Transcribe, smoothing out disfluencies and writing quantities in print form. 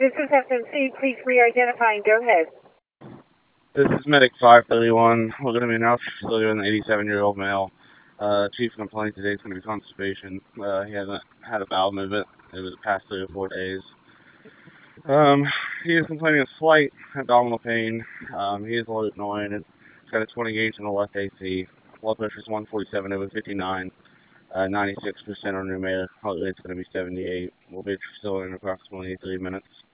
This is FMC. Please re-identify and go ahead. This is Medic 531. We're going to be in our facility with an 87-year-old male. Chief complaint today is going to be constipation. He hasn't had a bowel movement. It was the past 3 or 4 days. He is complaining of slight abdominal pain. He is a little annoying. He's got a 20 gauge in the left AC. Blood pressure is 147 over 59. 96% on pneumatic. Heart rate's going to be 78. We'll be at your facility in approximately 3 minutes.